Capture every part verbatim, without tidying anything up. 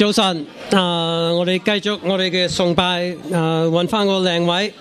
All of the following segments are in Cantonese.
早晨，啊、呃，我哋繼續我哋嘅崇拜，啊、呃，揾翻個靚位。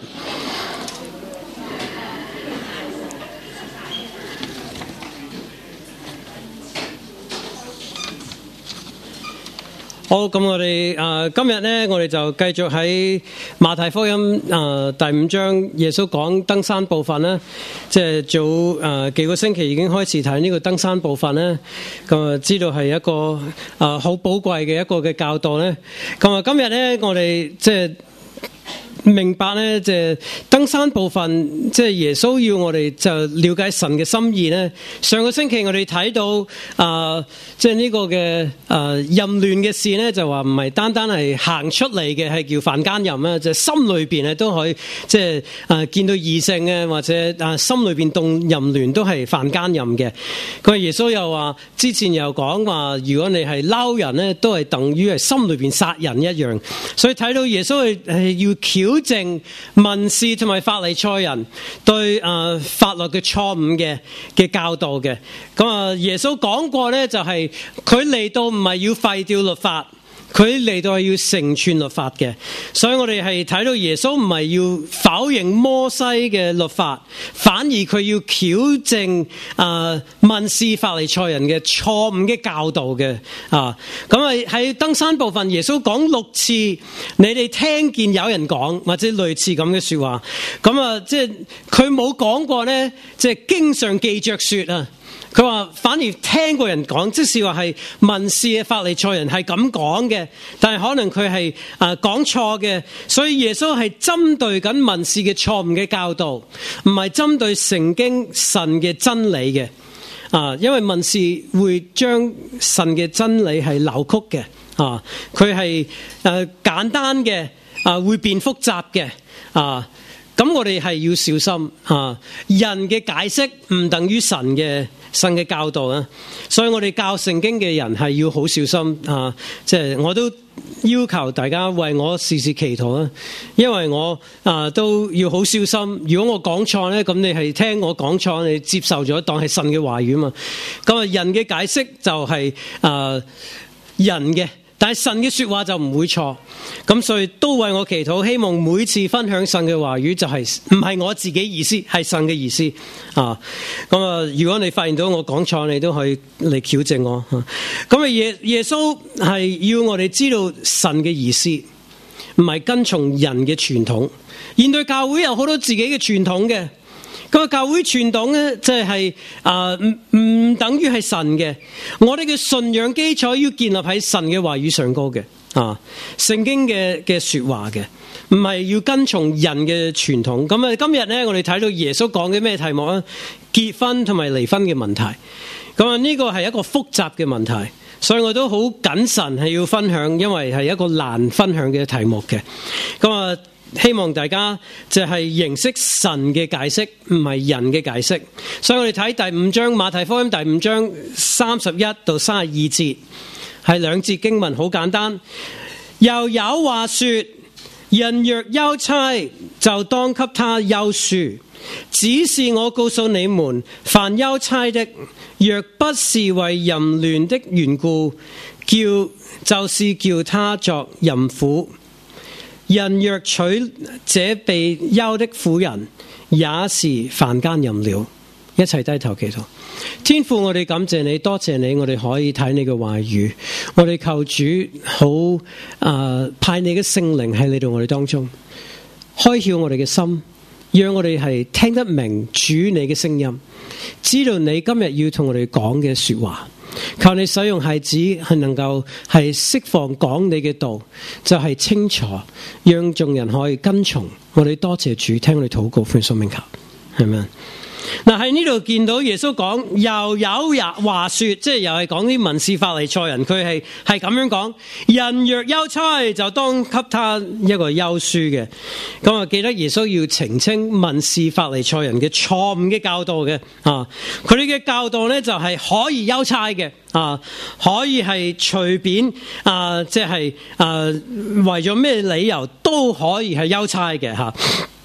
好，咁我哋啊、呃、今日咧，我哋就繼續喺馬太福音啊、呃、第五章耶穌講登山部分啦。即係早啊、呃、幾個星期已經開始睇呢個登山部分咧，咁啊知道係一個啊好寶貴嘅一個嘅教導咧。咁啊今日咧，我哋即係明白咧，即係登山部分，即係耶穌要我哋就了解神嘅心意咧。上個星期我哋睇到啊，即係呢個嘅啊淫亂嘅事咧，就話唔係單單係行出嚟嘅，係叫犯奸淫啦，就係心裏邊咧都可以即係啊見到異性嘅，或者啊心裏邊動淫亂都係犯奸淫嘅。佢耶穌又話之前又講話，如果你係撈人咧，都係等於係心裏邊殺人一樣。所以睇到耶穌係係要矯正文士同埋法利賽人對誒、呃、法律嘅錯誤嘅嘅教導嘅。咁啊，耶穌講過咧，就係佢嚟到唔係要廢掉律法，佢嚟到係要成全律法嘅。所以我哋係睇到耶穌唔係要否認摩西嘅律法，反而佢要矯正誒文士法利賽人嘅錯誤嘅教導嘅。啊，咁啊喺登山部分，耶穌講六次，你哋聽見有人講或者類似咁嘅說話。咁啊，即係佢冇講過咧，即係經常記着說啊。佢話反而聽過人講，即是話係文士嘅法利賽人係咁講嘅，但係可能佢係啊講錯嘅，所以耶穌係針對緊文士嘅錯誤嘅教導，唔係針對聖經神嘅真理嘅。啊，因為文士會將神嘅真理係扭曲嘅，啊，佢係誒簡單嘅，啊會變複雜嘅，啊。咁我哋係要小心啊！人嘅解釋唔等於神嘅神嘅教導啊，所以我哋教聖經嘅人係要好小心啊！即係我都要求大家為我時時祈禱啊，因為我啊都要好小心。如果我講錯咧，咁你係聽我講錯，你接受咗當係神嘅話語嘛？咁啊，人嘅解釋就係啊人嘅。但係神嘅說話就唔會錯，咁所以都為我祈禱，希望每次分享神嘅話語就係唔係我自己意思，係神嘅意思啊。咁啊，如果你發現到我講錯，你都可以嚟矯正我。咁啊，耶耶穌係要我哋知道神嘅意思，唔係跟從人嘅傳統。現代教會有好多自己嘅傳統嘅。咁啊，教會傳統咧，即係啊，唔唔等於係神嘅。我哋嘅信仰基礎要建立喺神嘅話語上高嘅啊，聖經嘅嘅說話嘅，唔係要跟從人嘅傳統。咁啊，今日咧，我哋睇到耶穌講嘅咩題目啊？結婚同埋離婚嘅問題。咁啊，呢個係一個複雜嘅問題，所以我都好謹慎係要分享，因為係一個難分享嘅題目嘅。咁啊。希望大家就係認識神嘅解釋，唔係人嘅解釋。所以我哋睇第五章馬太福音第五章三十一到三十二節，係兩節經文，好簡單。又有話說，人若休妻，就當給他休書。只是我告訴你們，凡休妻的，若不是為淫亂的緣故，叫就是叫他作淫婦。人若娶這被休的婦人，也是犯奸淫了。一齊低頭祈禱。天父，我哋感謝你，多謝你，我哋可以睇你嘅話語。我哋求主好啊、呃，派你嘅聖靈喺你度我哋當中，開竅我哋嘅心，讓我哋係聽得明主你嘅聲音，知道你今日要同我哋講嘅說話。求你使用孩子係能夠係釋放講你嘅道，就係、是、清楚，讓眾人可以跟從。我哋多謝主，聽我哋禱告，奉主名求，係咪？嗱，喺呢度見到耶穌講，又有人話說，即係又係講啲文士法利賽人，佢係係咁樣講：人若休妻，就當給他一個休書嘅。咁啊，記得耶穌要澄清文士法利賽人嘅錯誤嘅教導嘅啊，佢哋嘅教導咧就係可以休妻嘅啊，可以係隨便啊，即係啊為咗咩理由都可以係休妻嘅吓。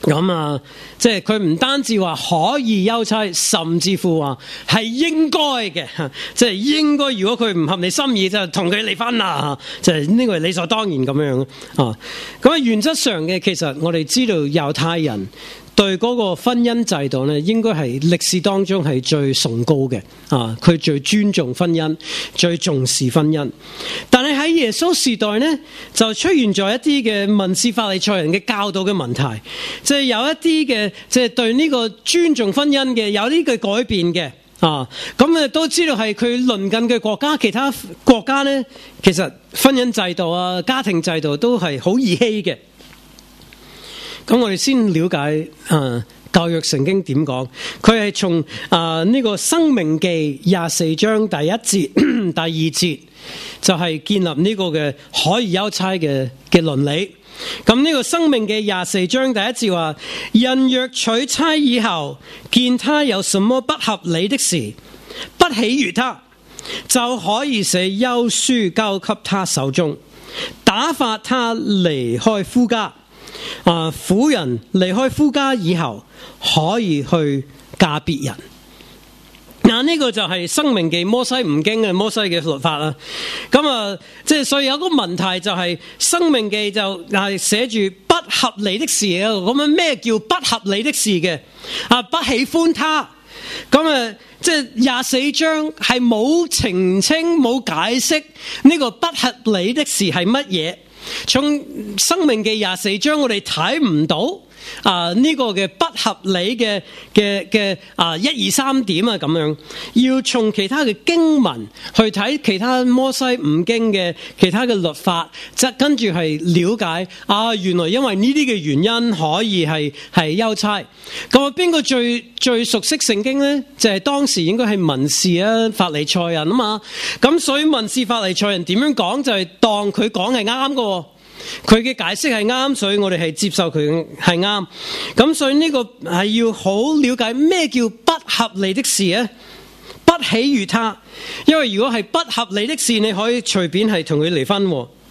咁啊，即係佢唔單止話可以休妻，甚至乎話係應該嘅，即係應該。如果佢唔合你心意，就同佢離婚啦，就係呢個係理所當然咁樣啊。咁啊，原則上嘅，其實我哋知道猶太人對嗰個婚姻制度咧，應該係歷史當中係最崇高嘅啊！佢最尊重婚姻，最重視婚姻。但係喺耶穌時代咧，就出現咗一啲嘅文士法利賽人嘅教導嘅問題，即係有一啲嘅即係對呢個尊重婚姻嘅有呢個改變嘅啊！咁啊都知道係佢鄰近嘅國家，其他國家咧，其實婚姻制度啊、家庭制度都係好兒戲嘅。咁我哋先了解啊舊約聖經點講，佢係從啊呢個申命記廿四章第一節第二節就係、是、建立呢個嘅可以休妻嘅嘅倫理。咁呢個申命記廿四章第一節話：人若娶妻以後，見他有什麼不合理的事，不喜悅他，就可以寫休書交給他手中，打發他離開夫家。啊！婦人離開夫家以後，可以去嫁別人。嗱、啊，呢、這個就係申命記摩西五經嘅摩西嘅律法啦。咁啊，即係所以有個問題就係申命記就係寫住不合理的事啊。咁樣咩叫不合理的事嘅？啊，不喜歡他。咁啊，即係廿四章係冇澄清、冇解釋呢個不合理的事係乜嘢。從申命記廿四章我哋睇唔到啊呢個嘅不合理嘅嘅嘅啊一二三點啊咁樣，要從其他嘅經文去睇其他摩西五經嘅其他嘅律法，即跟住係了解啊原來因為呢啲嘅原因可以係係休妻。咁啊邊個最最熟悉聖經咧？就係、是、當時應該係文士啊法利賽人啊嘛。咁所以文士法利賽人點樣講就係、是、當佢講係啱嘅。佢嘅解釋係啱，所以我哋係接受佢係啱。咁所以呢個係要好了解咩叫不合理的事啊？不喜悅他，因為如果係不合理的事，你可以隨便係同佢離婚。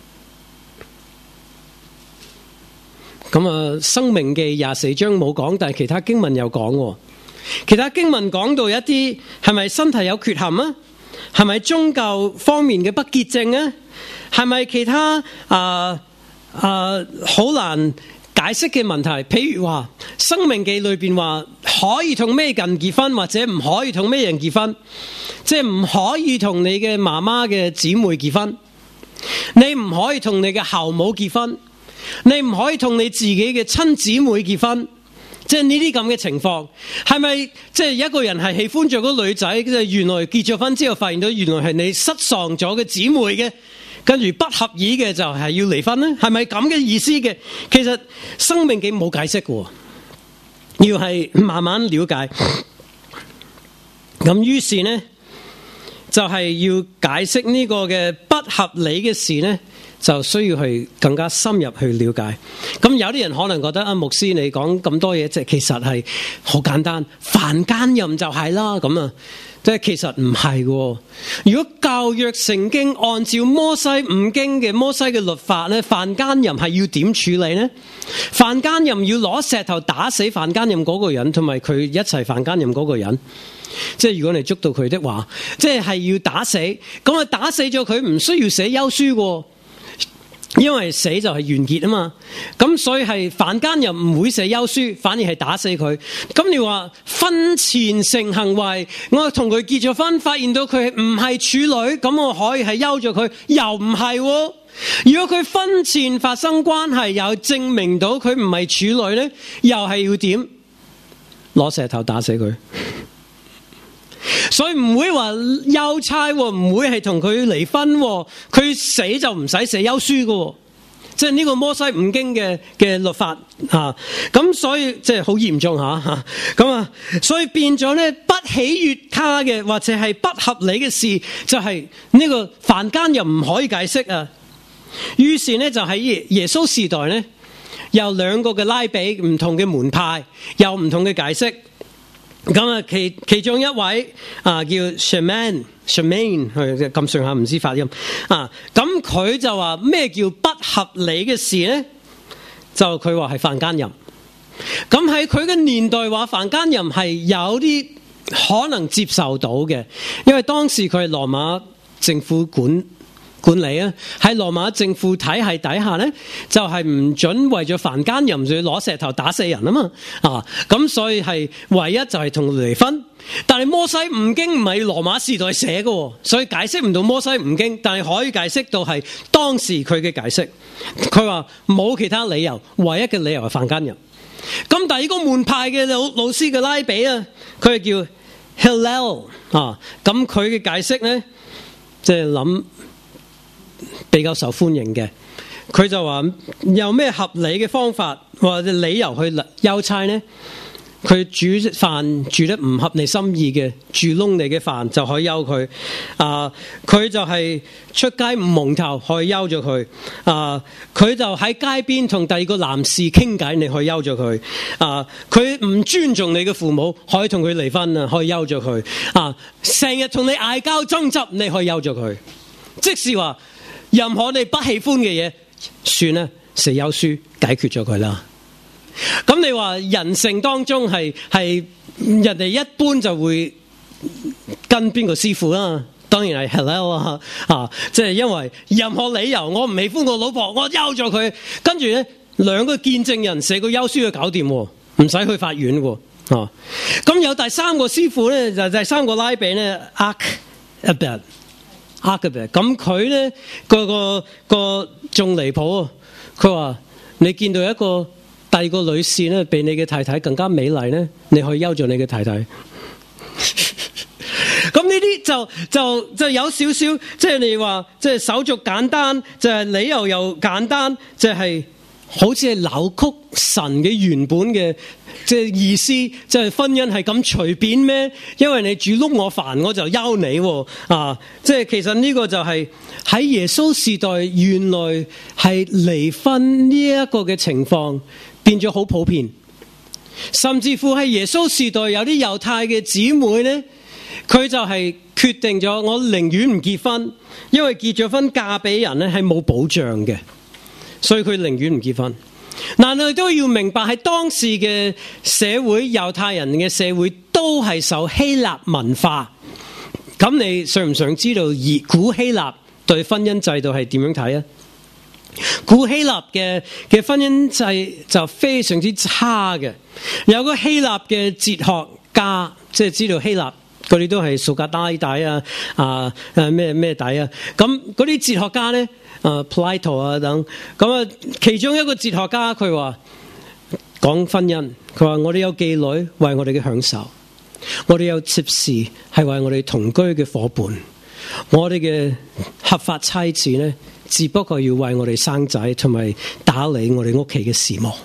咁啊，申命記廿四章冇講，但係其他經文有講。其他經文講到一啲係咪身體有缺陷啊？係咪宗教方面嘅不潔淨啊？係咪其他啊？啊，好、uh, 難解釋嘅問題，譬如話《申命記》裏邊話可以同咩人結婚，或者唔可以同咩人結婚，即係唔可以同你嘅媽媽嘅姊妹結婚，你唔可以同你嘅後母結婚，你唔可以同你自己嘅親姊妹結婚，即係呢啲咁嘅情況，係咪即係一個人係喜歡咗個女仔，即係原來結咗婚之後發現到原來係你失喪咗嘅姊妹嘅？跟住不合意嘅就係要離婚咧，係咪咁嘅意思嘅？其實申命記冇解釋嘅，要係慢慢了解。咁於是呢，就係、是、要解釋呢個嘅不合理嘅事呢，就需要去更加深入去了解。咁有啲人可能覺得啊，牧師你講咁多嘢，即係其實係好簡單，犯奸淫就係啦咁啊。即係其實唔係嘅。如果舊約聖經按照摩西五經嘅摩西嘅律法咧，犯奸淫係要點處理呢？犯奸淫要攞石頭打死犯奸淫嗰個人，同埋佢一齊犯奸淫嗰個人。即係如果你捉到佢的話，即係係要打死。咁啊打死咗佢，唔需要寫休書嘅。因為死就係完結啊嘛，咁所以係犯奸又唔會寫休書，反而係打死佢。咁你話婚前性行為，我同佢結咗婚，發現到佢唔係處女，咁我可以係休咗佢，又唔係喎。如果佢婚前發生關係，又證明到佢唔係處女咧，又係要點？攞石頭打死佢。所以唔會話休妻，唔會係同佢離婚，佢死就唔使寫休書嘅，即係呢個摩西五經嘅嘅律法吓，咁、啊、所以即係好嚴重吓吓，咁啊，所以變咗咧不喜悅他嘅或者係不合理嘅事，就係、是、呢個犯奸又唔可以解釋啊。於是咧就喺耶穌時代咧，有兩個嘅拉比唔同嘅門派，有唔同嘅解釋。咁啊，其其中一位啊叫 Shaman Shaman 佢咁上下唔知發音啊，咁佢就話咩叫不合理嘅事咧？就佢話係犯奸淫。 咁喺佢嘅年代話犯奸淫係有啲可能接受到嘅，因為當時佢係羅馬政府管管理啊，喺羅馬政府體系底下咧，就係、是、唔准為咗犯奸淫就要攞石頭打死人啊嘛，啊咁所以係唯一就係同離婚。但係摩西五經唔係羅馬時代寫嘅，所以解釋唔到摩西五經，但係可以解釋到係當時佢嘅解釋。佢話冇其他理由，唯一嘅理由係犯奸淫。咁第二個門派嘅老老師嘅拉比啊，佢係叫 Hillel 啊，咁佢嘅解釋咧，即係諗比較受歡迎嘅。佢就話有咩合理嘅方法或者理由去休差呢？佢煮飯煮得唔合你心意嘅，煮燶你嘅飯就可以休佢。啊，佢就係出街唔蒙頭可以休咗佢。啊，佢就喺街邊同第二個男士傾偈，你可以休咗佢。啊，佢唔尊重你嘅父母，可以同佢離婚啊，可以休咗佢。啊，成日同你嗌交爭執，你可以休咗佢。即是話任何你不喜歡嘅嘢，算啦，寫休書解決咗佢啦。咁你話人性當中係係人哋一般就會跟邊個師傅啦？當然係 Hillel 啊，啊，即係因為任何理由我唔喜歡我老婆，我休咗佢，跟住咧兩個見證人寫個休書就搞掂，唔使去法院喎。啊，咁有第三個師傅咧，就第三個拉比咧 Achbed，Achbed，咁佢咧個個個仲離譜啊！佢話你見到一個第二個女士咧，比你嘅太太更加美麗咧，你可以休咗你嘅太太。咁呢啲就就就有少少，即係你話，即係手續簡單，就係理由又簡單，就係好似係扭曲神嘅原本嘅即係意思，即係婚姻係咁隨便咩？因為你煮燶我飯，我就休你啊！即係其實呢個就係喺耶穌時代，原來係離婚呢一個嘅情況變咗好普遍，甚至乎喺耶穌時代有啲猶太嘅姊妹咧，佢就係決定咗我寧願唔結婚，因為結咗婚嫁俾人咧係冇保障嘅，所以佢寧願唔結婚。但係都要明白喺當時嘅社會，猶太人嘅社會都係受希臘文化。咁你想唔想知道古希臘對婚姻制度係點樣睇啊？古希臘嘅嘅婚姻制就非常之差嘅。有個希臘嘅哲學家，即係知道希臘嗰啲都係蘇格拉底啊，啊誒咩咩底啊。咁嗰啲哲學家咧，啊 Plato 啊等，咁啊其中一個哲學家佢話講婚姻，佢話我哋有妓女為我哋嘅享受，我哋有妾侍係為我哋同居嘅夥伴，我哋嘅合法妻子咧，只不過要為我哋生仔同埋打理我哋屋企嘅事務。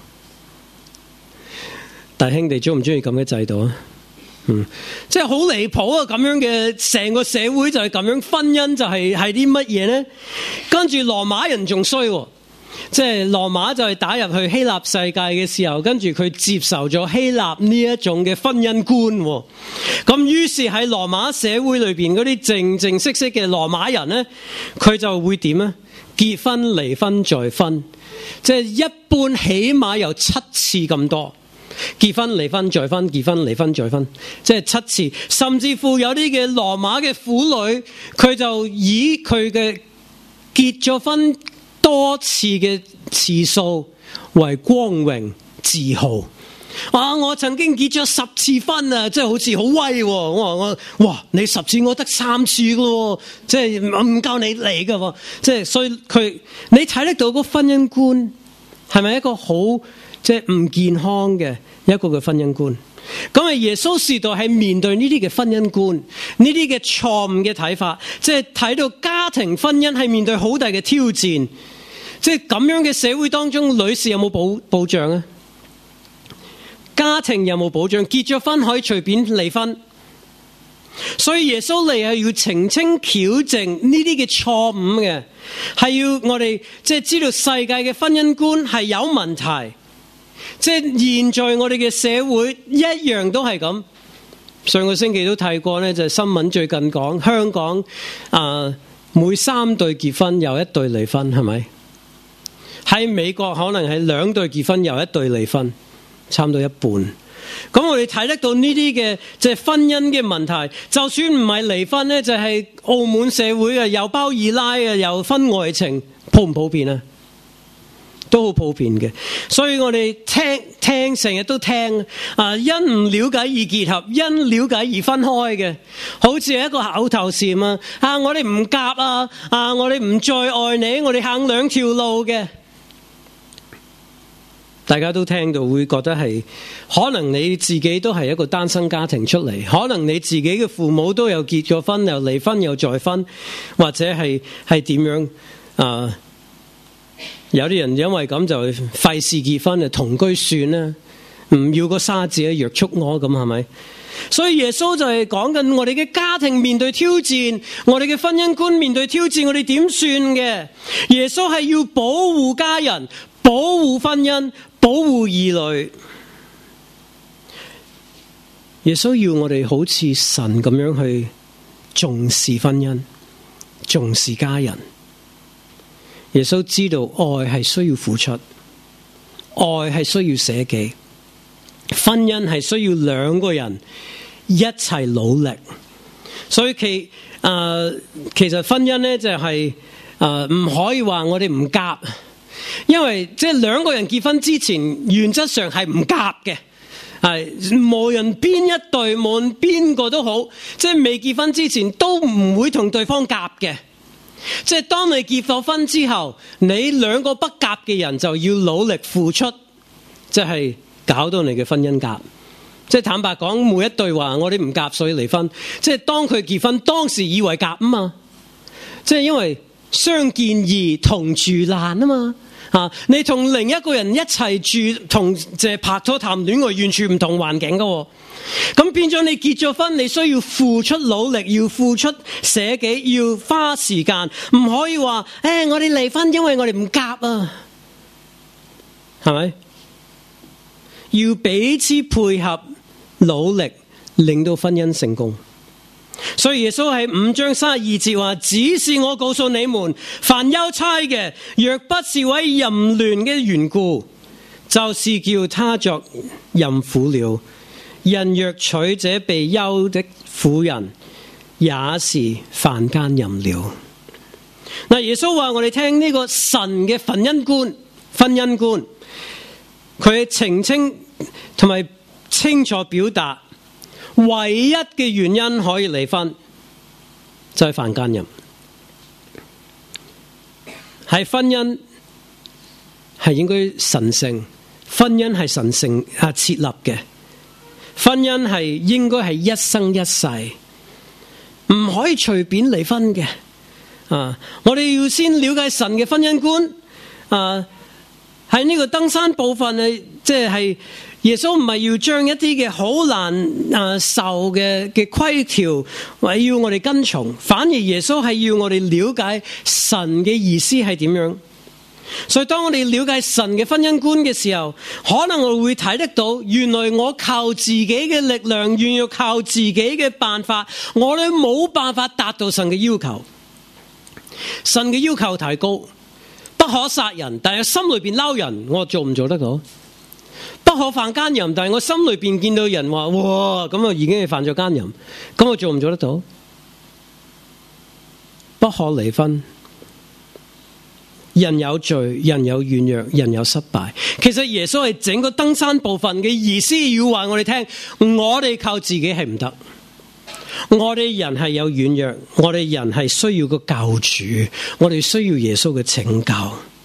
弟兄哋中唔中意咁嘅制度啊？嗯，即係好離譜啊！咁樣嘅成個社會就係咁樣，婚姻就係係啲乜嘢咧？跟住羅馬人仲衰，即係羅馬就係打入去希臘世界嘅時候，跟住佢接受咗希臘呢一種嘅婚姻觀。咁於是喺羅馬社會裏邊嗰啲正正式式嘅羅馬人咧，佢就會點咧？結婚、離婚再婚，即係一般起碼有七次咁多。結婚、離婚再婚，結婚、離婚再婚，即係七次。甚至乎有啲嘅羅馬嘅婦女，佢就以佢嘅結咗婚多次嘅次數為光榮自豪。啊！我曾經結咗十次婚啊，即係好似好威。我話我哇，你十次我得三次噶，即係唔夠你嚟噶。即係所以佢你睇得到個婚姻觀係咪一個好即係唔健康嘅一個嘅婚姻觀？咁啊，耶穌時代係面對呢啲嘅婚姻觀，呢啲嘅錯誤嘅睇法，即係睇到家庭婚姻係面對好大嘅挑戰。即係咁樣嘅社會當中，女士有冇保保障啊？家庭有冇保障？結咗婚可以隨便離婚，所以耶穌嚟係要澄清矯正呢啲嘅錯誤嘅，係要我哋即係知道世界嘅婚姻觀係有問題。即係現在我哋嘅社會一樣都係咁。上個星期都提過呢，就係新聞最近講香港啊、呃，每三對結婚有一對離婚，係咪？喺美國可能係兩對結婚有一對離婚。 差唔多一半。咁我哋睇得到呢啲嘅即係婚姻嘅問題，就算唔係離婚咧，就係、是、澳門社會啊，又包二奶啊，又婚外情，普唔普遍啊？都好普遍嘅。所以我哋聽聽成日都聽啊，因唔了解而結合，因了解而分開嘅，好似係一個口頭禪啊！啊，我哋唔夾啊！啊，我哋唔再愛你，我哋行兩條路嘅。大家都聽到會覺得係，可能你自己都係一個單身家庭出嚟，可能你自己嘅父母都有結咗婚，又離婚又再婚，或者係係點樣啊？有啲人因為咁就費事結婚，就同居算啦，唔要個沙子約束我，咁係咪？所以耶穌就係講緊我哋嘅家庭面對挑戰，我哋嘅婚姻觀面對挑戰，我哋點算嘅？耶穌係要保護家人，保護婚姻，保護兒女。耶穌要我哋好似神咁樣去重視婚姻，重視家人。耶穌知道愛係需要付出，愛係需要捨己，婚姻係需要兩個人一齊努力。所以其誒、呃、其實婚姻咧就係誒唔可以話我哋唔夾，因為即係兩個人結婚之前原則上係唔夾嘅，係無論邊一對，無論邊個都好，即係未結婚之前都唔會同對方夾嘅。即係當你結咗婚之後，你兩個不夾嘅人就要努力付出，即係搞到你嘅婚姻夾。即係坦白講，每一對話我哋唔夾所以離婚，即係當佢結婚當時以為夾啊嘛，即係因為相見義同住難啊嘛。啊，你同另一個人一齊住，同即係拍拖談戀愛完全唔同環境噶。咁變咗你結咗婚，你需要付出努力，要付出捨己，要花時間，唔可以話誒、欸、我哋離婚因為我哋唔夾啊，係咪？要彼此配合努力，令到婚姻成功。所以耶穌喺五章三十二節話：只是我告訴你們，凡休妻嘅，若不是為淫亂嘅緣故，就是叫他作淫婦了。人若娶這被休的婦人，也是犯奸淫了。嗱，耶穌話我哋聽呢個神嘅婚姻觀、婚姻觀，佢澄清同埋清楚表達，唯一嘅原因可以離婚就係犯奸淫。係婚姻係應該神聖，婚姻係神聖啊設立嘅。婚姻係應該係一生一世，唔可以隨便離婚嘅。啊，我哋要先了解神嘅婚姻觀。啊，喺呢個登山部分咧，即係耶穌唔係要將一啲嘅好難啊受嘅嘅規條，或要我哋跟從，反而耶穌係要我哋了解神嘅意思係點樣。所以當我哋了解神嘅婚姻觀嘅時候，可能我會睇得到，原來我靠自己嘅力量，願要靠自己嘅辦法，我哋冇辦法達到神嘅要求。神嘅要求提高，不可殺人，但係心裏邊嬲人，我做唔做得到？不可犯奸淫，但係我心裏邊見到人話哇，咁啊已經係犯咗奸淫，咁我做唔做得到？不可離婚。人有罪，人有軟弱，人有失敗。其實耶穌係整個登山部分嘅意思，要話我哋聽，我哋靠自己係唔得，我哋人係有軟弱，我哋人係需要個救主，我哋需要耶穌嘅拯救。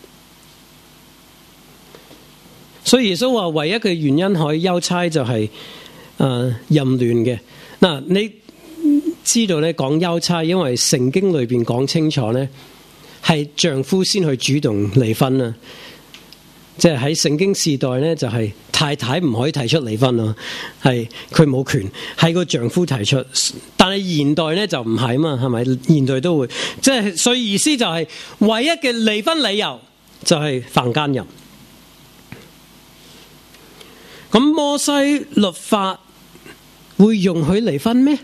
所以耶穌話唯一嘅原因可以休妻就係、是、誒、呃、淫亂嘅。嗱，你知道咧講休妻，因為聖經裏邊講清楚咧。係丈夫先去主動離婚啊！即係喺聖經時代咧，就係太太唔可以提出離婚咯，係佢冇權，係個丈夫提出。但係現代咧就唔係嘛，係咪？現代都會，即係所以意思就係唯一嘅離婚理由就係犯奸淫。咁摩西律法會容許離婚咩？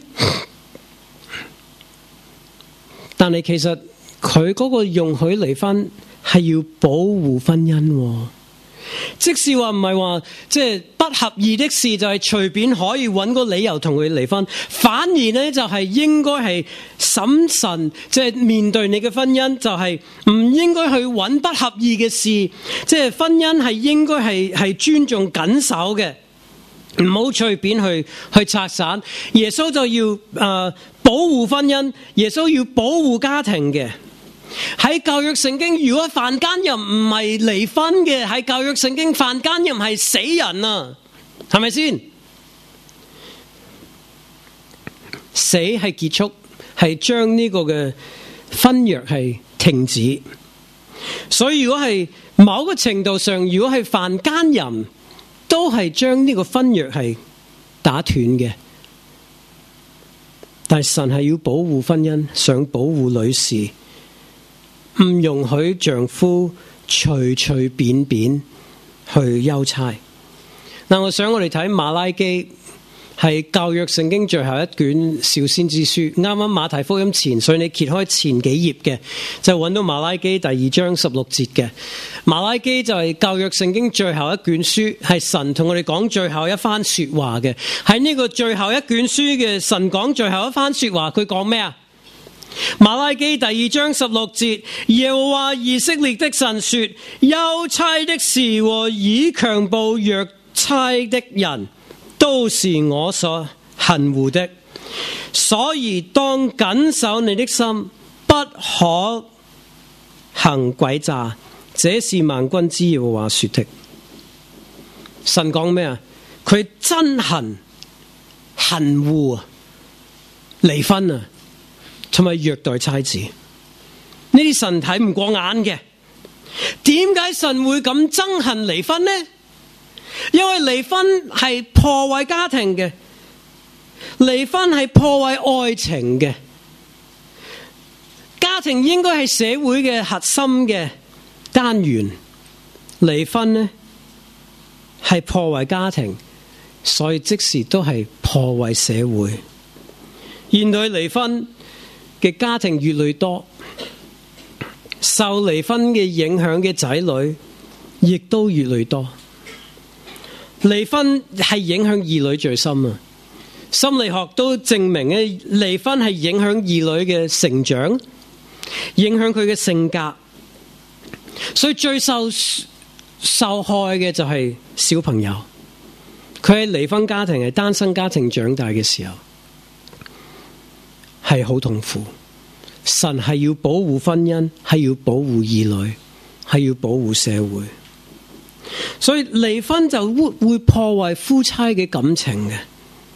但係其實。佢嗰個容許離婚係要保護婚姻， 即使話唔係話即係不合意的事，就係隨便可以揾個理由同佢離婚，反而咧就係應該係審慎，即係面對你嘅婚姻，就係唔應該去揾不合意嘅事，即係婚姻係應該係係尊重緊守嘅，唔好隨便去去拆散。耶穌就要誒、呃、保護婚姻，耶穌要保護家庭嘅。喺舊約聖經，如果犯奸淫唔係離婚嘅，喺舊約聖經犯奸淫係死人啊，係咪先？死係結束，係將呢個嘅婚約係停止。所以如果係某個程度上，如果係犯奸淫，都係將呢個婚約係打斷嘅。但係神係要保護婚姻，想保護女士，唔容許丈夫隨隨便便去憂差。嗱，我想我哋睇馬拉基係舊約聖經最後一卷小先知書，啱啱馬太福音前，所以你揭開前幾頁嘅就揾到馬拉基第二章十六節嘅。馬拉基就係舊約聖經最後一卷書，係神同我哋講最後一番說話嘅。喺呢個最後一卷書嘅神講最後一番說話，佢講咩啊？馬拉基第二章十六節，耶和華以色列的神說：憂差的事和以強暴虐差的人，都是我所恨惡的，所以當謹守你的心，不可行詭詐。這是萬軍之耶和華說的。神講咩啊？佢憎恨恨惡啊，離婚啊，同埋虐待妻子，呢啲神睇唔過眼嘅。點解神會咁憎恨離婚呢？因為離婚係破壞家庭嘅，離婚係破壞愛情嘅。家庭應該係社會嘅核心嘅單元，離婚呢係破壞家庭，所以即時都係破壞社會。現代離婚嘅家庭越來越多，受離婚嘅影響嘅仔女亦都越來越多。離婚係影響兒女最深啊！心理學都證明咧，離婚係影響兒女嘅成長，影響佢嘅性格。所以最受受害嘅就係小朋友，佢喺離婚家庭、係單身家庭長大嘅時候，係好痛苦。神係要保護婚姻，係要保護兒女，係要保護社會。所以離婚就會會破壞夫妻嘅感情嘅。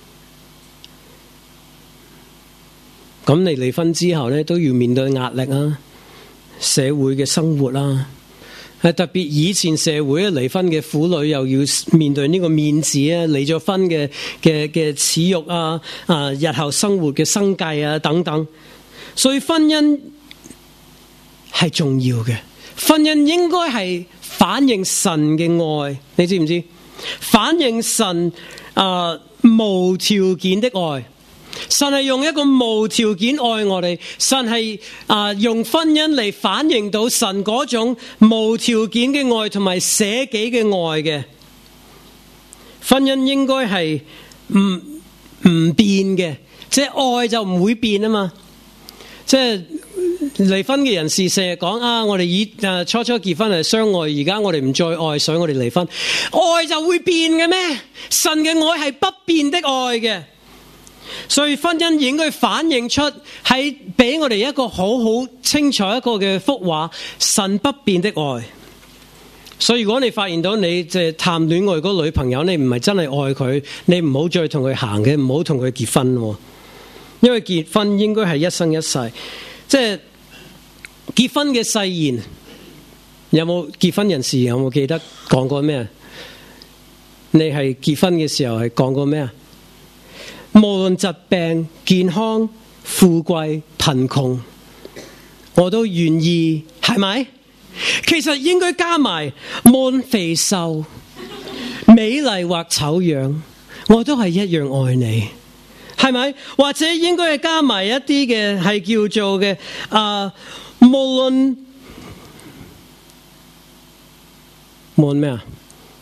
咁你離婚之後咧，都要面對壓力啊，社會嘅生活啦，係特別以前社會咧，離婚嘅婦女又要面對呢個面子啊，離咗婚嘅嘅嘅恥辱啊，啊日後生活嘅生計啊等等。所以婚姻係重要嘅，婚姻應該係反映神嘅愛，你知唔知？反映神啊、呃、無條件的愛。神係用一個無條件愛我哋，神係啊、呃、用婚姻嚟反映到神嗰種無條件嘅愛同埋捨己嘅愛嘅。婚姻應該係唔唔變嘅，即係愛就唔會變啊嘛。即係離婚嘅人士成日講啊，我哋以誒初初結婚係相愛，而家我哋唔再愛，所以我哋離婚。愛就會變嘅咩？神嘅愛係不變的愛嘅，所以婚姻應該反映出係俾我哋一個好好清楚一個嘅幅畫，神不變的愛。所以如果你發現到你即係談戀愛嗰個女朋友，你唔係真係愛佢，你唔好再同佢行嘅，唔好同佢結婚。因為結婚應該係一生一世，即係結婚嘅誓言，有冇結婚人士有冇記得講過咩？你係結婚嘅時候係講過咩啊？無論疾病、健康、富貴、貧窮，我都願意，係咪？其實應該加埋無論肥瘦、美麗或醜樣，我都係一樣愛你。係咪？或者應該係加埋一啲嘅係叫做嘅啊，無論無無論咩啊？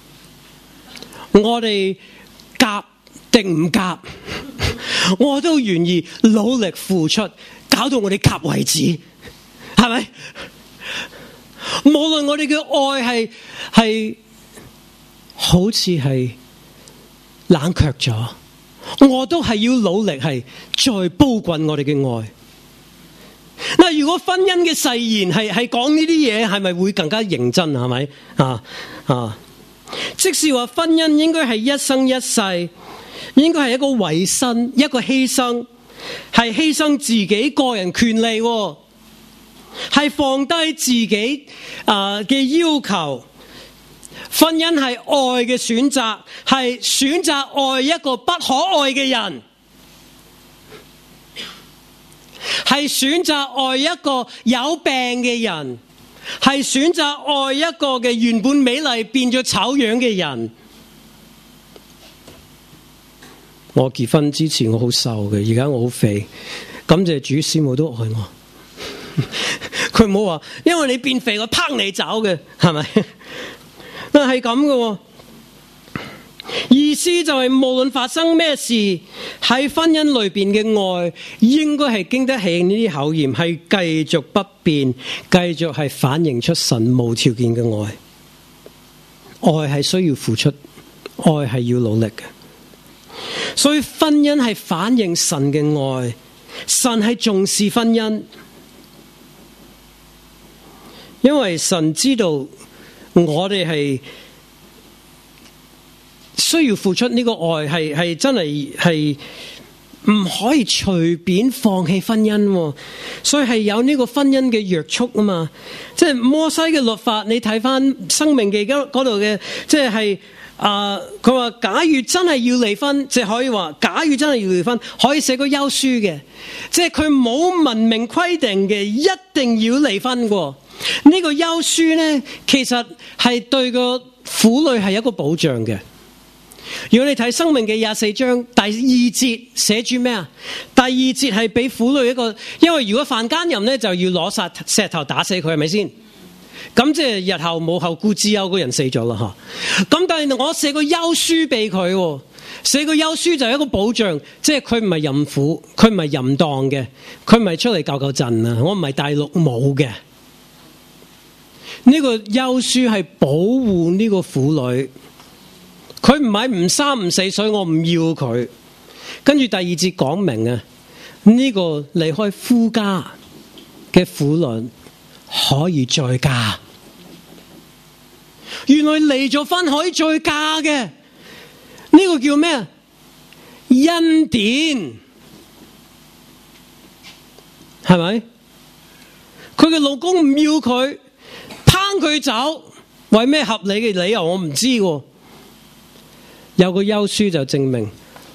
我哋夾定唔夾，我都願意努力付出，搞到我哋夾為止，係咪？無論我哋嘅愛係係好似係冷卻咗，我都係要努力係再煲滾我哋嘅愛。嗱，如果婚姻嘅誓言係係講呢啲嘢，係咪會更加認真？係咪啊啊？即是話婚姻應該係一生一世，應該係一個委身，一個犧牲，係犧牲自己個人權利，係放低自己啊嘅要求。婚姻係愛嘅選擇，係選擇愛一個不可愛嘅人，係選擇愛一個有病嘅人，係選擇愛一個嘅原本美麗變咗醜樣嘅人。我結婚之前我好瘦嘅，而家我好肥，感謝主，師母都愛我。佢冇話因為你變肥我拋你走嘅，係咪？但係咁嘅，意思就係無論發生咩事，喺婚姻裏邊嘅愛應該係經得起呢啲考驗，係繼續不變，繼續係反映出神無條件嘅愛。愛係需要付出，愛係要努力嘅。所以婚姻係反映神嘅愛，神係重視婚姻，因為神知道我哋係需要付出呢個愛，係係真係係唔可以隨便放棄婚姻，所以係有呢個婚姻嘅約束啊嘛。即係摩西嘅律法，你睇翻申命記嗰度嘅，即係啊，佢話假如真係要離婚，即係可以話假如真係要離婚，可以寫個休書嘅，即係佢冇文明規定嘅，一定要離婚喎。呢個休書呢，其實係對個婦女係一個保障嘅。如果你睇《申命記》廿四章第二節寫住咩啊？第二節係俾婦女一個，因為如果犯奸淫呢，就要攞殺石頭打死佢，係咪先？咁即係日後冇後顧之憂，個人死咗啦吓。咁但係我寫個休書俾佢，寫個休書就係一個保障，即係佢唔係淫婦，佢唔係淫蕩嘅，佢唔係出嚟救救陣啊！我唔係大陸冇嘅。呢個休書係保護呢個婦女，佢唔係唔三唔四，所以我唔要佢。跟住第二節講明啊，呢個離開夫家嘅婦女可以再嫁。原來離咗婚可以再嫁嘅，呢個叫咩啊？恩典，係咪？佢嘅老公唔要佢，拚佢走，為咩合理嘅理由我唔知喎。有個休書就證明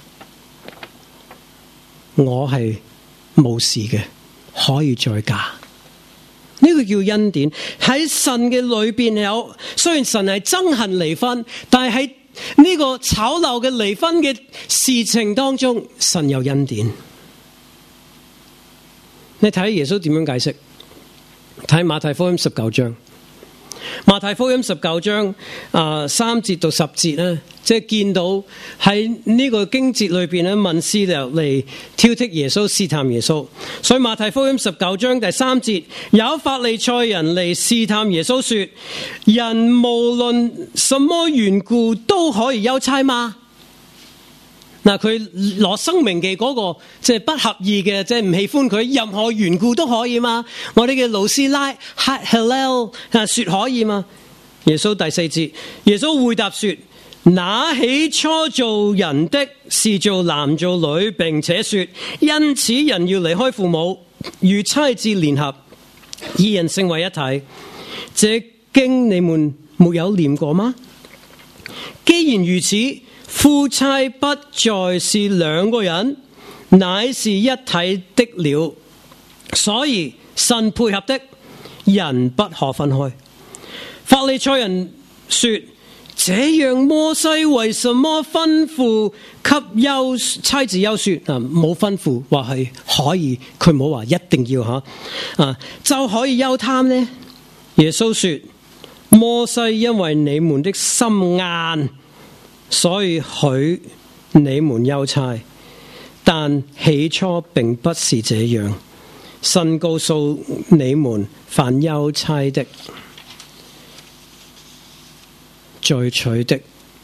我係冇事嘅，可以再嫁。呢個叫恩典。喺神嘅裏邊有，雖然神係憎恨離婚，但係喺呢個醜陋嘅離婚嘅事情當中，神有恩典。你睇耶穌點樣解釋？睇馬太福音十九章。馬太福音十九章啊、呃、三節到十節咧，即係見到喺呢個經節裏邊咧，文士嚟嚟挑剔耶穌，試探耶穌。所以馬太福音十九章第三節，有法利賽人嚟試探耶穌說：人無論什麼緣故都可以休妻嗎？嗱，佢攞申命記嗰個即係不合意嘅，即係唔喜歡佢，任何緣故都可以嘛？我哋嘅老師拉 Hillel 說可以嘛？耶穌第四節，耶穌回答說：那起初做人的是做男做女，並且說因此人要離開父母，與妻子聯合，二人成為一體。這經你們沒有念過嗎？既然如此，夫妻不再是兩個人，乃是一體的了。所以神配合的，人不可分開。法利賽人說：這樣摩西為什麼吩咐給休妻子休書？啊，冇吩咐話係可以，佢冇話一定要吓啊，就可以休貪呢？耶穌說： 摩西因為你們的心硬，所以許你們憂猜，但起初並不是這樣。神告訴你們，凡憂猜的、再娶的，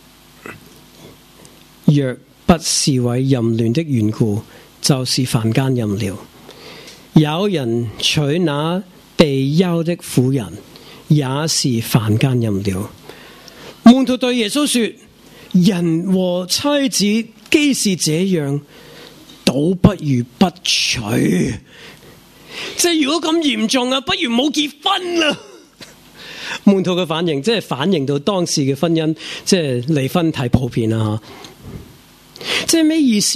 若不是為淫亂的緣故，就是犯姦淫了。有人娶那被休的婦人，也是犯姦淫了。門徒對耶穌說：人和妻子既是這樣，倒不如不娶。即係如果咁嚴重啊，不如冇結婚啦。門徒嘅反應，即係反映到當時嘅婚姻，即係離婚太普遍啦。即係咩意思？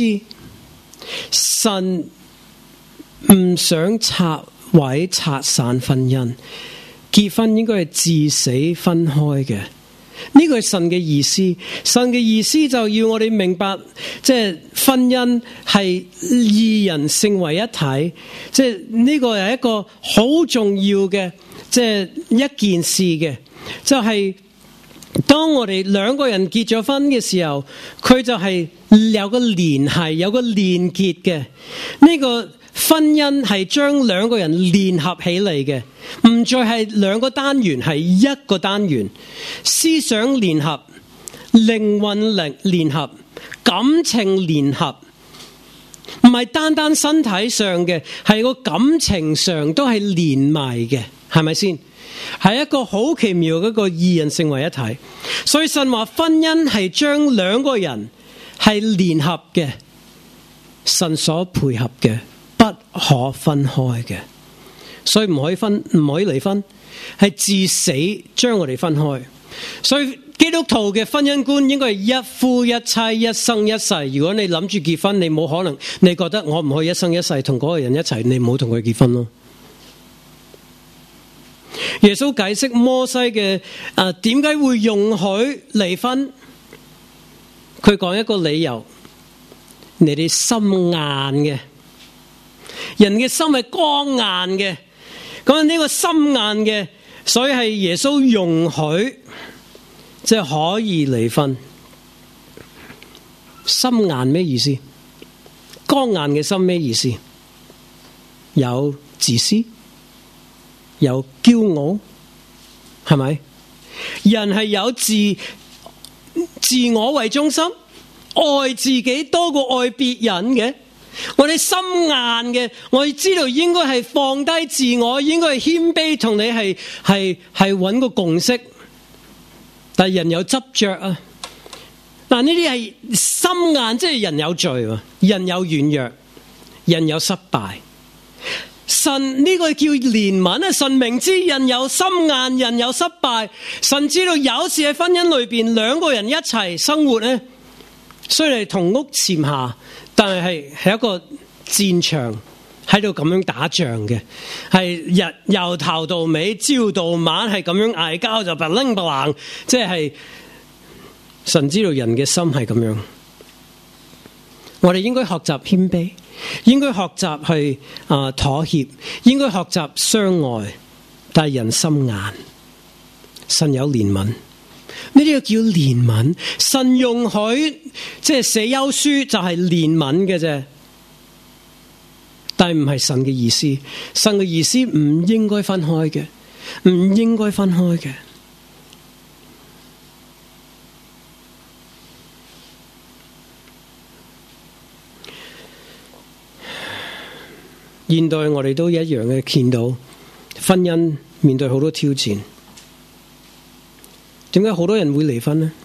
神唔想拆毀拆散婚姻，結婚應該係至死分開嘅。呢個係神嘅意思。神嘅意思就要我哋明白，即係婚姻係二人成為一體，即係呢個係一個好重要嘅，即係一件事嘅，就係當我哋兩個人結咗婚嘅時候，佢就係有個聯繫，有個連結嘅。呢個婚姻係將兩個人聯合起嚟嘅，唔再係兩個單元，係一個單元。思想聯合，靈魂聯聯合，感情聯合，唔係單單身體上嘅，係個感情上都係連埋嘅，係咪先？係一個好奇妙嘅一個二人成為一體。所以神話婚姻係將兩個人係聯合嘅，神所配合嘅，不可分開嘅。所以唔可以分，唔可以離婚，係至死將我哋分開。所以基督徒嘅婚姻觀應該係一夫一妻，一生一世。如果你諗住結婚，你冇可能，你覺得我唔可以一生一世同嗰個人一齊，你唔好同佢結婚咯。耶穌解釋摩西嘅誒點解會容許離婚，佢講一個理由：你哋心硬嘅，人嘅心係剛硬嘅，咁呢個心硬嘅，所以係耶穌容許，即係可以離婚。心硬咩意思？剛硬嘅心咩意思？有自私，有驕傲，係咪？人係有自自我為中心，愛自己多過愛別人嘅。我哋心硬嘅，我知道應該係放低自我，應該係謙卑，同你係係係揾個共識。但係人有執着啊，嗱呢啲係心硬，即係人有罪，人有軟弱，人有失敗。神呢個叫憐憫啊！神明知人有心硬，人有失敗，神知道有時喺婚姻裏邊兩個人一齊生活咧，雖然係同屋檐下，但係係係一個戰場喺度咁樣打仗嘅，係日由頭到尾，朝到晚係咁樣嗌交，就不楞不楞，即係神知道人嘅心係咁樣。我哋應該學習謙卑，應該學習去啊、呃、妥協，應該學習相愛，但係人心硬，神有憐憫，呢啲叫憐憫。神容許即係寫休書就係憐憫嘅啫，但係唔係神嘅意思。神嘅意思唔應該分開嘅，唔應該分開嘅。現代我哋都一樣嘅，見到婚姻面對好多挑戰。點解好多人會離婚呢？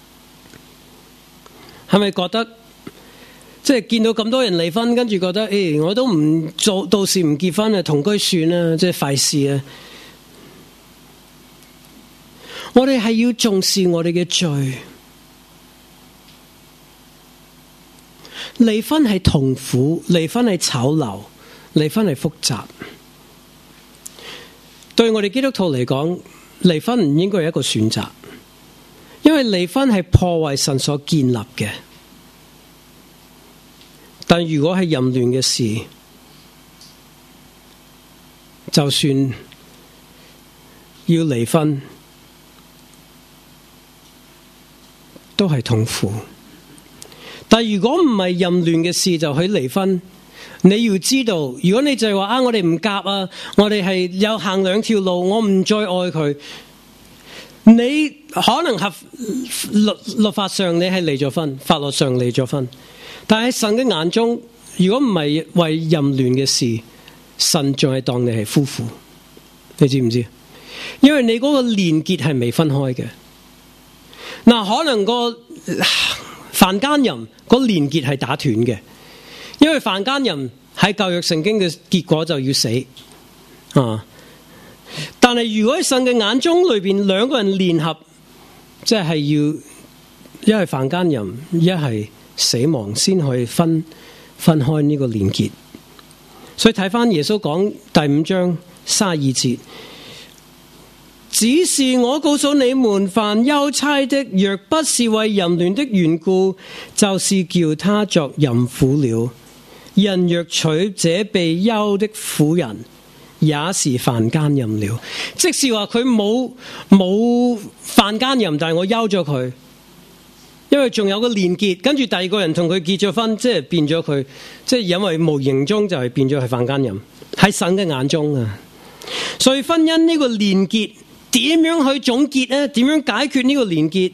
係咪覺得即係見到咁多人離婚，跟住覺得誒、哎，我都唔做，到時唔結婚啊，同居算啦，即係費事啊！我哋係要重視我哋嘅罪。離婚係痛苦，離婚係醜陋。離婚係複雜，對我哋基督徒嚟講，離婚唔應該係一個選擇，因為離婚係破壞神所建立嘅。但如果係淫亂嘅事，就算要離婚， 都係痛苦。但如果唔係淫亂嘅事就去離婚，你要知道，如果你就係話啊，我哋唔夾啊，我哋係有行兩條路，我唔再愛佢，你可能合律律法上你係離咗婚，法律上離咗婚，但喺神嘅眼中，如果唔係為淫亂嘅事，神仲係當你係夫婦，你知唔知？因為你嗰個連結係未分開嘅。嗱，可能個犯奸淫個連結係打斷嘅，因為犯奸淫喺舊約聖經嘅結果就要死啊。但係如果喺神嘅眼中裏邊兩個人聯合，即係要一係犯奸淫，一係死亡，先可以分分開呢個連結。所以睇翻耶穌講第五章三十二節，只是我告訴你們，凡休妻的，若不是為淫亂的緣故，就是叫他作淫婦了。人若娶這被休的婦人，也是犯奸淫了。即是話佢冇冇犯奸淫，但係我休咗佢，因為仲有個連結，跟住第二個人同佢結咗婚，即係變咗佢，即係因為無形中就係變咗係犯奸淫，喺神嘅眼中啊。所以婚姻呢個連結點樣去總結呢？點樣解決呢個連結？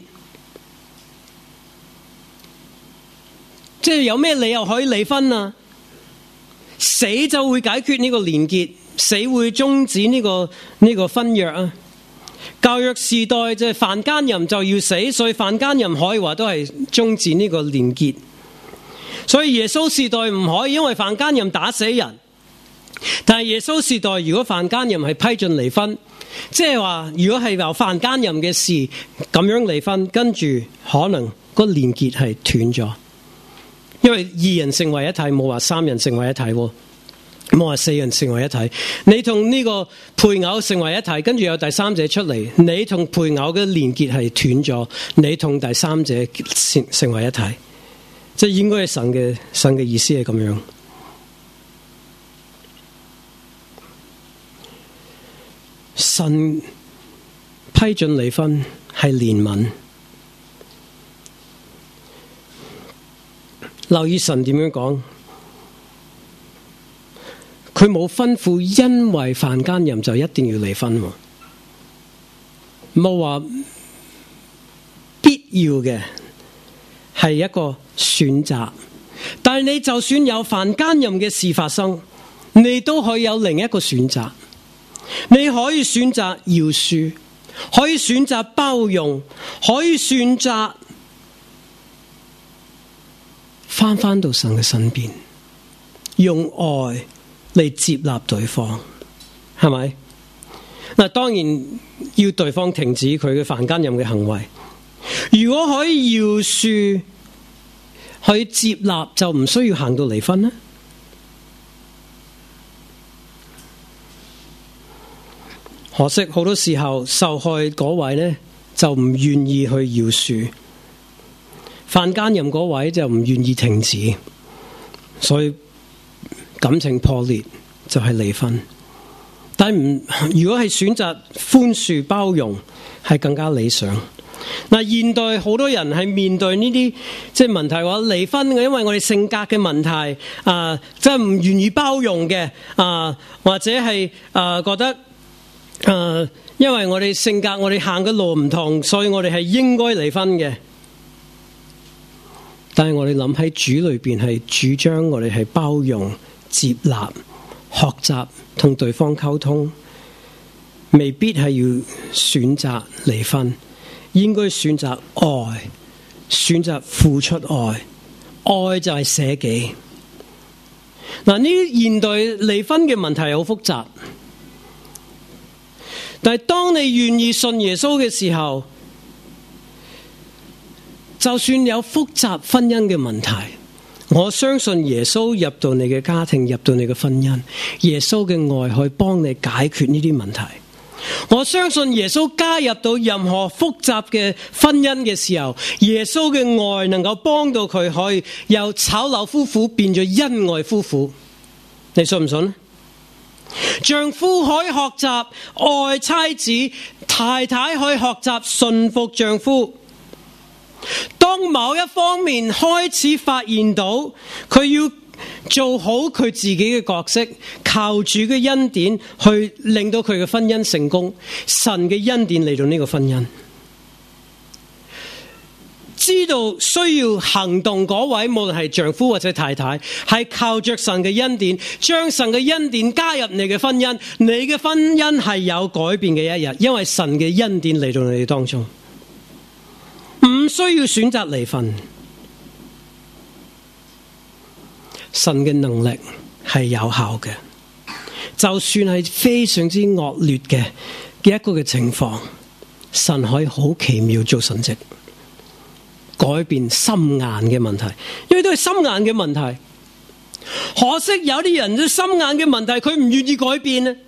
即係有咩理由可以離婚啊？死就會解決呢個連結，死會終止呢個呢個婚約啊。舊約時代即係犯奸淫就要死，所以犯奸淫可以話都係終止呢個連結。所以耶穌時代唔可以因為犯奸淫打死人，但係耶穌時代如果犯奸淫係批准離婚，即係話如果係話犯奸淫嘅事咁樣離婚，跟住可能個連結係斷咗。因為二人成為一體，冇話三人成為一體，冇話四人成為一體。你同呢個配偶成為一體，跟住有第三者出嚟，你同配偶嘅連結係斷咗，你同第三者成成為一體，即係應該係神嘅神嘅意思係咁樣。神批准離婚係憐憫。留意神點樣講，佢冇吩咐因為犯奸淫就一定要離婚，冇話必要嘅，係一個選擇。但係你就算有犯奸淫嘅事發生，你都可以有另一個選擇。你可以選擇饒恕，可以選擇包容，可以選擇翻返到神嘅身邊，用愛嚟接納對方，係咪？嗱，當然要對方停止佢嘅犯奸淫嘅行為。如果可以饒恕，可以接納，就唔需要行到離婚啦。可惜好多時候受害嗰位呢，就唔願意去饒恕。犯奸淫嗰位就唔願意停止，所以感情破裂就係離婚。但唔如果係選擇寬恕包容，係更加理想。嗱，現代好多人係面對呢啲即係問題，話離婚嘅，因為我哋性格嘅問題啊，即係唔願意包容嘅啊，或者係啊覺得啊，因為我哋性格我哋行嘅路唔同，所以我哋係應該離婚嘅。但係我哋諗喺主裏邊係主張我哋係包容、接納、學習同對方溝通，未必係要選擇離婚，應該選擇愛，選擇付出愛，愛就係捨己。嗱，呢啲現代離婚嘅問題好複雜，但係當你願意信耶穌嘅時候，就算有複雜婚姻嘅問題，我相信耶穌入到你嘅家庭，入到你嘅婚姻，耶穌嘅愛可以幫你解決呢啲問題。我相信耶穌加入到任何複雜嘅婚姻嘅時候，耶穌嘅愛能夠幫到佢可以由炒樓夫婦變咗恩愛夫婦。你信唔信？丈夫可以學習愛妻子，太太可以學習順服丈夫。 當某一方面開始發現到佢要做好佢自己嘅角色，靠主嘅恩典去令到佢嘅婚姻成功，神嘅恩典嚟到呢個婚姻。知道需要行動嗰位，無論係丈夫或者太太，係靠着神嘅恩典，將神嘅恩典加入你嘅婚姻，你嘅婚姻係有改變嘅一日，因為神嘅恩典嚟到你哋當中，唔需要選擇離婚。神嘅能力係有效嘅，就算係非常之惡劣嘅嘅一個嘅情況，神可以好奇妙做神蹟，改變心硬嘅問題，因為都係心硬嘅問題。可惜有啲人都心硬嘅問題，佢唔願意改變咧，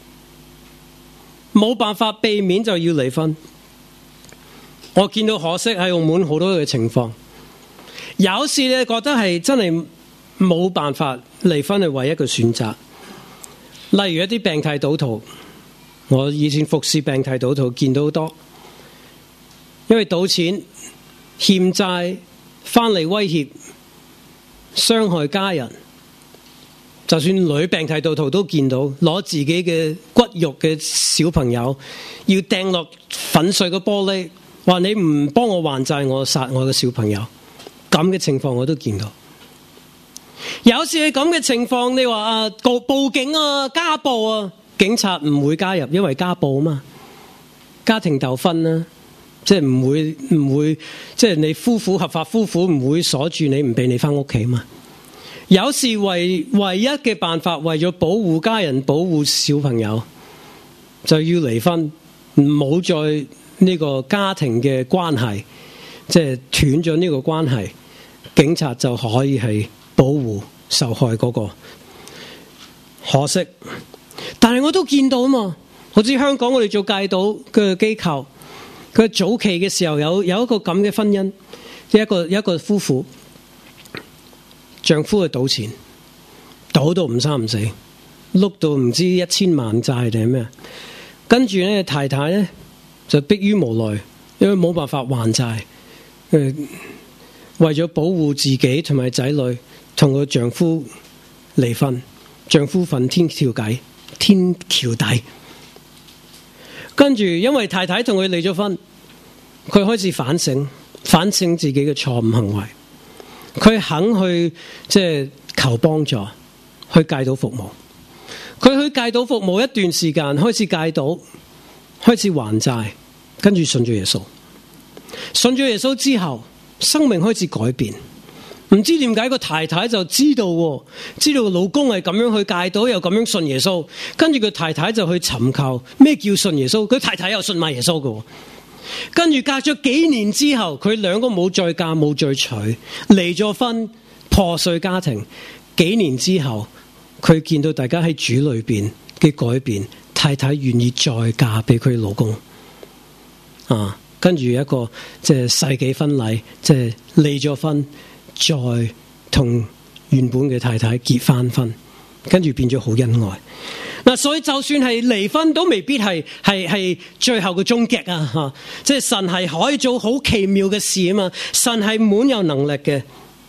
冇辦法避免就要離婚。我見到可惜喺澳門好多嘅情況，有時咧覺得係真係冇辦法，離婚係唯一嘅選擇。例如一啲病態賭徒，我以前服侍病態賭徒見到好多，因為賭錢欠債翻嚟威脅傷害家人，就算女病態賭徒都見到攞自己嘅骨肉嘅小朋友要掟落粉碎個玻璃，話你唔幫我還債，我殺我嘅小朋友。咁嘅情況我都見到。有時係咁嘅情況，你話啊告報警啊家暴啊，警察唔會加入，因為家暴啊嘛，家庭糾紛啊，即係唔會唔會即係你夫婦合法夫婦唔會鎖住你唔俾你翻屋企嘛。有時唯唯一嘅辦法，為咗保護家人保護小朋友，就要離婚，唔好再呢個家庭嘅關係，即係斷咗呢個關係，警察就可以係保護受害嗰個。可惜，但係我都見到啊嘛，好似香港我哋做戒賭嘅機構，佢早期嘅時候有有一個咁嘅婚姻，一個一個夫婦，丈夫去賭錢，賭到唔三唔四，碌到唔知一千萬債定係咩，跟住咧太太咧就迫於無奈，因為冇辦法還債，誒，為咗保護自己同埋仔女，同個丈夫離婚，丈夫瞓天橋底，天橋底。跟住因為太太同佢離咗婚，佢開始反省，反省自己嘅錯誤行為，佢肯去即係求幫助，去戒賭服務。佢去戒賭服務一段時間，開始戒賭，開始還債，跟住信咗耶穌。信咗耶穌之後，生命開始改變。唔知點解個太太就知道，知道老公係咁樣去戒賭，又咁樣信耶穌，跟住個太太就去尋求咩叫信耶穌。佢太太又信埋耶穌嘅，跟住隔咗幾年之後，佢兩個冇再嫁冇再娶，離咗婚，破碎家庭。幾年之後，佢見到大家喺主裏邊嘅改變，太太願意再嫁俾佢老公啊。跟住一個即係世紀婚禮，即係離咗婚，再同原本嘅太太結翻婚，跟住變咗好恩愛。嗱，所以就算係離婚，都未必係係係最後嘅終極啊！吓，即係神係可以做好奇妙嘅事啊嘛！神係滿有能力嘅。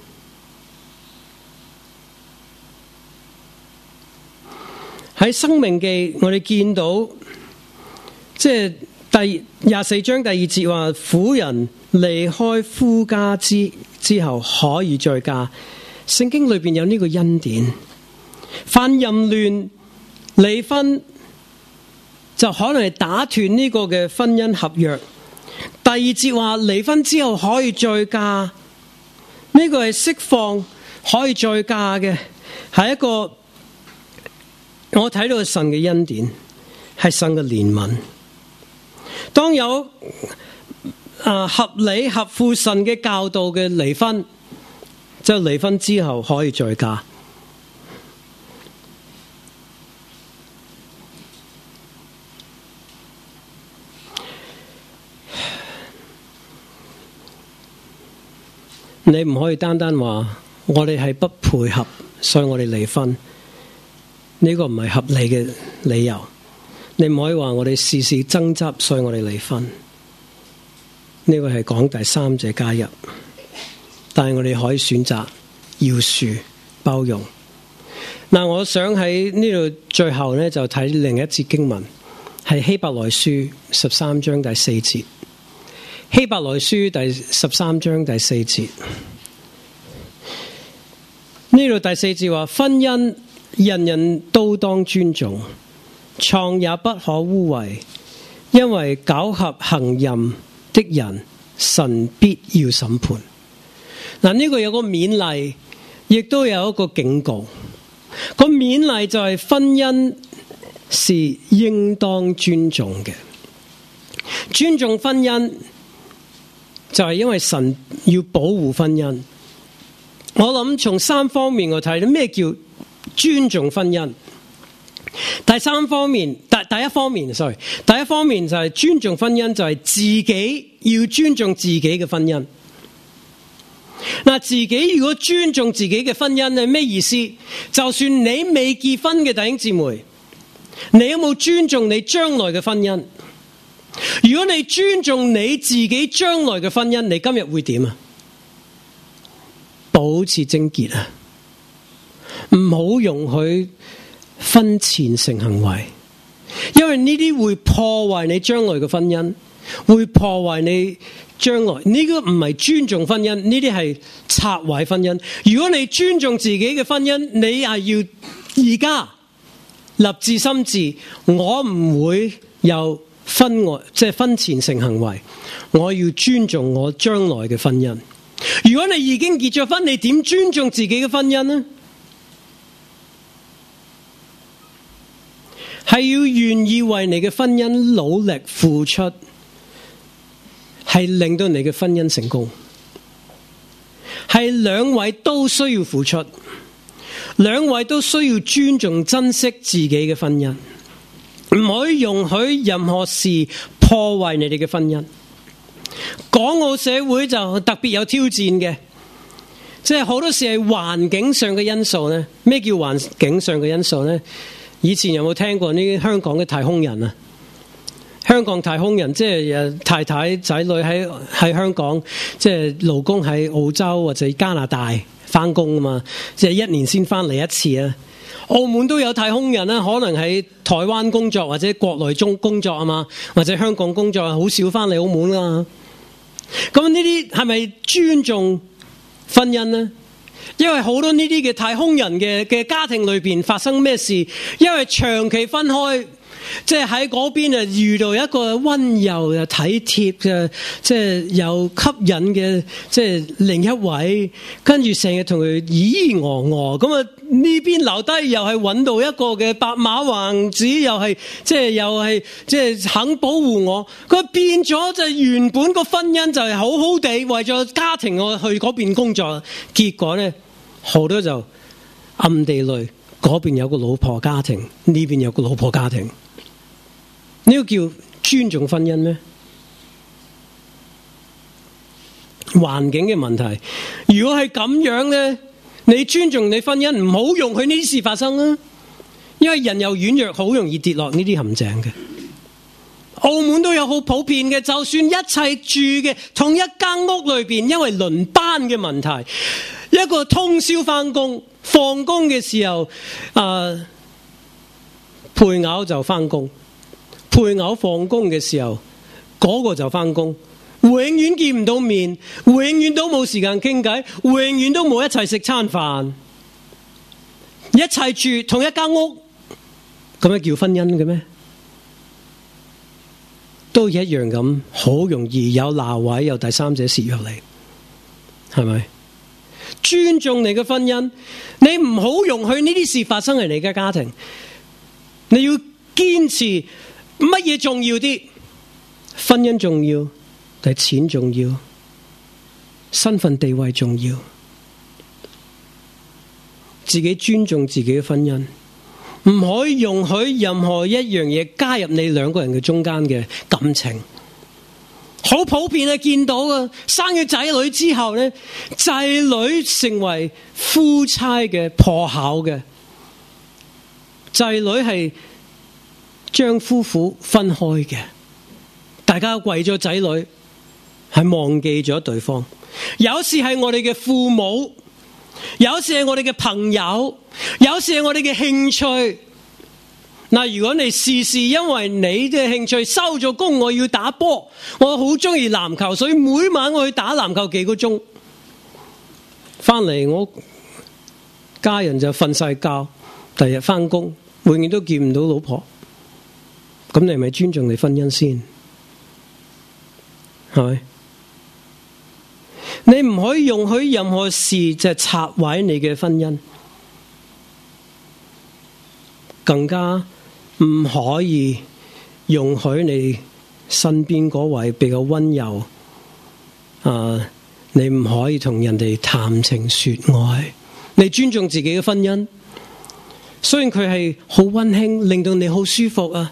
喺申命記，我哋見到即係。第廿四章第二節話，婦人離開夫家之之後可以再嫁。聖經裏邊有呢個恩典，犯淫亂離婚就可能係打斷呢個嘅婚姻合約。第二節話離婚之後可以再嫁，呢、這個係釋放可以再嫁嘅，係一個我睇到神嘅恩典，係神嘅憐憫。當有啊合理合乎神嘅教導嘅離婚，就離婚之後可以再嫁。你唔可以單單話我哋係不配合，所以我哋離婚。呢個唔係合理嘅理由。你唔可以話我哋事事爭執，所以我哋離婚。 呢個係講第三者加入，但係我哋可以選擇饒恕包容。嗱，我想喺呢度最後呢，就睇另一節經文，係希伯來書十三章第四節。希伯來書第十三章第四節，呢度第四節話：婚姻人人都當尊重，床也不可污穢，因為苟合行淫的人，神必要審判。嗱，呢個有個勉勵，亦都有一個警告。個勉勵就係婚姻是應當尊重嘅，尊重婚姻就係因為神要保護婚姻。我諗從三方面我睇，咩叫尊重婚姻？第三方面，第第一方面 ，sorry， 第一方面就係尊重婚姻，就係自己要尊重自己嘅婚姻。嗱，自己如果尊重自己嘅婚姻係咩意思？就算你未結婚嘅弟兄姊妹，你有冇尊重你將來嘅婚姻？如果你尊重你自己將來嘅婚姻，你今日會點啊？保持貞潔啊！唔好容許婚前性行為，因為呢啲會破壞你將來嘅婚姻，會破壞你將來。呢個唔係尊重婚姻，呢啲係拆壞婚姻。如果你尊重自己嘅婚姻，你係要而家立志心志，我唔會有婚外即係婚前性行為，我要尊重我將來嘅婚姻。如果你已經結咗婚，你點尊重自己嘅婚姻呢？係要願意為你嘅婚姻努力付出，係令到你嘅婚姻成功。係兩位都需要付出，兩位都需要尊重珍惜自己嘅婚姻，唔可以容許任何事破壞你哋嘅婚姻。港澳社會就特別有挑戰嘅，即係好多時係環境上嘅因素呢。咩叫環境上嘅因素呢？以前有冇聽過呢啲香港嘅太空人啊？香港太空人即係太太仔女喺喺香港，即係勞工喺澳洲或者加拿大翻工啊嘛，即係一年先翻嚟一次啊。澳門都有太空人啦，可能喺台灣工作或者國內中工作啊嘛，或者香港工作，好少翻嚟澳門啊。咁呢啲係咪尊重婚姻呢？因為好多呢啲嘅太空人嘅嘅家庭裏邊發生咩事？因為長期分開，即係喺嗰邊啊遇到一個溫柔又體貼嘅，即係又吸引嘅，即係另一位，跟住成日同佢咿咿哦哦，咁啊呢邊留低又係揾到一個嘅白馬王子，又係即係又係即係肯保護我，佢變咗就原本個婚姻就係好好地為咗家庭我去嗰邊工作，結果咧好多就暗地裏嗰邊有個老婆家庭，呢邊有個老婆家庭。呢個叫尊重婚姻咩？環境嘅問題，如果係咁樣呢，你尊重你婚姻，唔好容許呢啲事發生啊！因為人又軟弱，好容易跌落呢啲陷阱嘅。澳門都有好普遍嘅，就算一齊住嘅同一間屋裏邊，因為輪班嘅問題，一個通宵翻工，放工嘅時候，啊、呃，配偶就翻工。配偶放工嘅時候，嗰個就翻工，永遠見唔到面，永遠都冇時間傾偈，永遠都冇一齊食餐飯，一齊住同一間屋，咁樣叫婚姻嘅咩？都一樣咁，好容易有鬧位，有第三者涉入嚟，係咪？尊重你嘅婚姻，你唔好容許呢啲事發生喺你嘅家庭，你要堅持。乜嘢重要啲？婚姻重要定係錢重要？身份地位重要？自己尊重自己嘅婚姻，唔可以容許任何一樣嘢加入你兩個人嘅中間嘅感情。好普遍啊，見到啊，生咗仔女之後咧，仔女成為夫妻嘅破口嘅，仔女係將夫婦分開嘅，大家為咗仔女係忘記咗對方。有時係我哋嘅父母，有時係我哋嘅朋友，有時係我哋嘅興趣。嗱，如果你事事因為你嘅興趣收咗工，我要打波，我好中意籃球，所以每晚我去打籃球幾個鐘，翻嚟我家人就瞓晒覺，第日翻工永遠都見唔到老婆，咁你係咪尊重你婚姻先？係咪？你唔可以容許任何事就拆毀你嘅婚姻，更加唔可以容許你身邊嗰位比較溫柔啊，你唔可以同人哋談情說愛。你尊重自己嘅婚姻，雖然佢係好溫馨，令到你好舒服啊，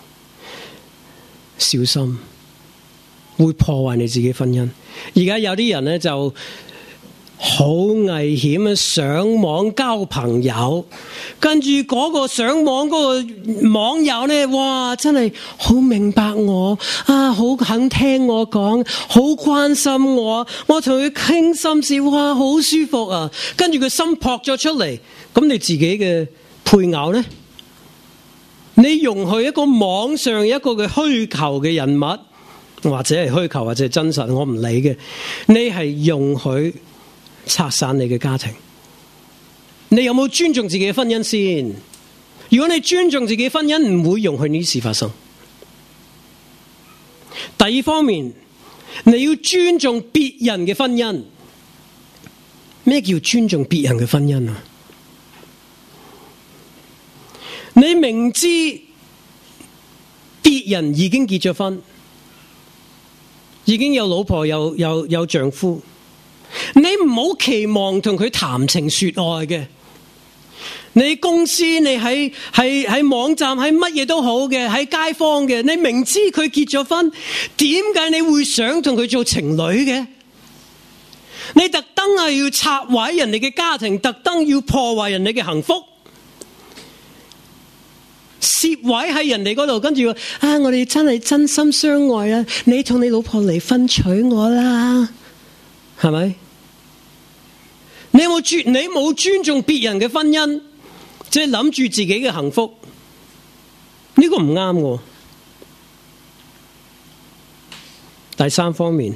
小心會破壞你自己婚姻。而家有啲人咧就好危險啊！上網交朋友，跟住嗰個上網嗰個網友咧，哇，真係好明白我啊，好肯聽我講，好關心我，我同佢傾心事，哇，好舒服啊！跟住佢心撲咗出嚟，咁你自己嘅配偶咧，你容許一個網上一個嘅虛構嘅人物，或者係虛構或者係真實，我唔理嘅，你係容許拆散你嘅家庭。你有冇尊重自己嘅婚姻先？如果你尊重自己婚姻，唔會容許呢啲事發生。第二方面，你要尊重別人嘅婚姻。咩叫尊重別人嘅婚姻啊？你明知別人已經結咗婚，已經有老婆有有有丈夫，你唔好期望同佢談情說愛嘅。你公司你喺喺喺網站喺乜嘢都好嘅，喺街坊嘅，你明知佢結咗婚，點解你會想同佢做情侶嘅？你特登係要拆毀人哋嘅家庭，特登要破壞人哋嘅幸福，攝位喺人哋嗰度，跟住話啊，我哋真係真心相愛啊！你同你老婆離婚娶我啦，係咪？你有冇尊你冇尊重別人嘅婚姻，即係諗住自己嘅幸福？呢個唔啱喎。第三方面，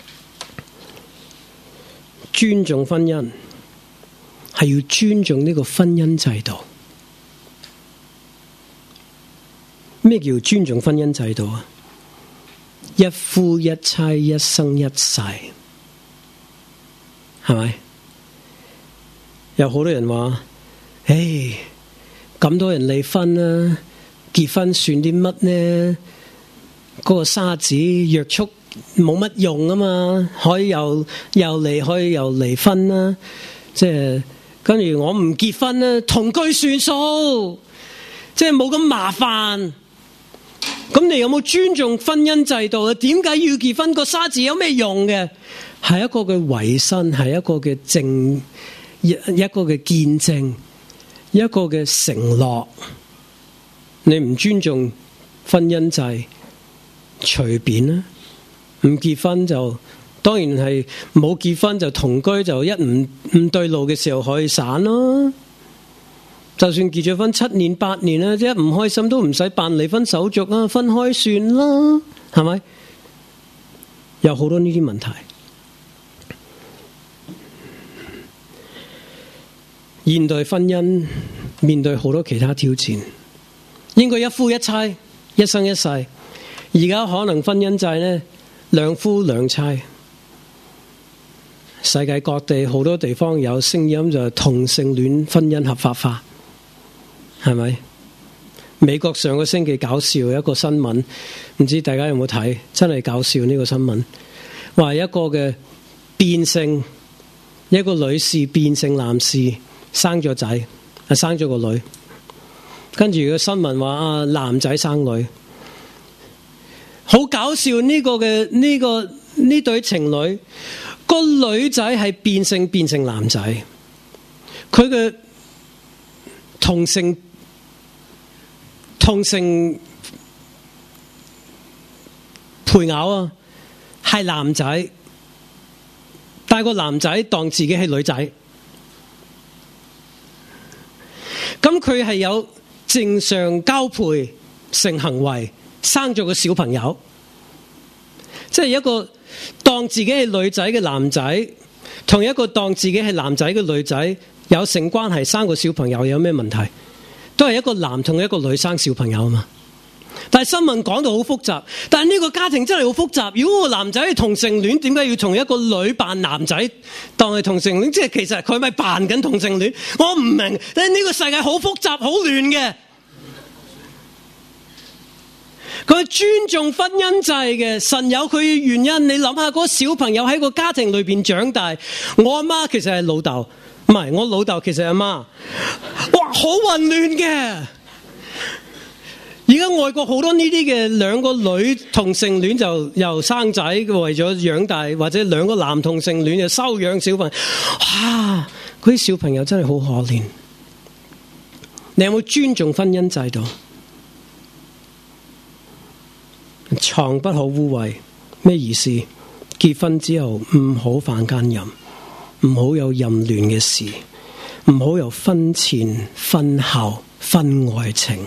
尊重婚姻係要尊重呢個婚姻制度。咩叫尊重婚姻制度啊？一夫一妻，一生一世，係咪？有好多人話，唉，咁多人離婚啦，結婚算啲乜呢？嗰個沙子約束冇乜用啊嘛，可以又又離，可以又離婚啦。即係跟住我唔結婚啦，同居算數，即係冇咁麻煩。咁你有冇尊重婚姻制度啊？點解要結婚？個沙子有咩用嘅？係一個嘅維新，係一個嘅證，一一個嘅見證，一個嘅承諾。你唔尊重婚姻制，隨便啦。唔結婚就當然係冇結婚就同居，就一唔唔對路嘅時候可以散咯。就算結咗婚七年八年啦，即係唔開心都唔使辦離婚手續啊，分開算啦，係咪？有好多呢啲問題。現代婚姻面對好多其他挑戰，應該一夫一妻，一生一世。而家可能婚姻制呢，兩夫兩妻。世界各地好多地方有聲音就係同性戀婚姻合法化。係咪？美國上個星期搞笑一個新聞，唔知大家有冇睇？真係搞笑呢個新聞，話一個嘅變性，一個女士變性男士生咗仔，啊生咗個女，跟住個新聞話啊男仔生女，好搞笑呢個嘅呢個呢對情侶，個女仔係變性變成男仔，佢嘅同性。同性配偶啊， 係男仔，但係個男仔當自己係女仔，咁佢係有正常交配性行為，生咗個小朋友，即係一個當自己係女仔嘅男仔，同一個當自己係男仔嘅女仔有性關係，生個小朋友，有咩問題？都係一個男同一個女生小朋友啊嘛。但係新聞講到好複雜，但係呢個家庭真係好複雜。如果個男仔係同性戀，點解要同一個女扮男仔當係同性戀？即係其實佢咪扮緊同性戀？我唔明。但係呢個世界好複雜好亂嘅。佢尊重婚姻制嘅，神有佢嘅原因。你諗下，嗰個小朋友喺個家庭裏邊長大，我阿媽其實係老豆，唔係我老豆其實係阿媽。哇，好混亂嘅。而家外國好多呢啲嘅兩個女同性戀就又生仔，為咗養大，或者兩個男同性戀就收養小朋友。哇，嗰啲小朋友真係好可憐。你有冇尊重婚姻制度？床不可污穢，咩意思？結婚之後唔好犯奸淫，唔好有淫亂嘅事，唔好有婚前、婚後、婚外情。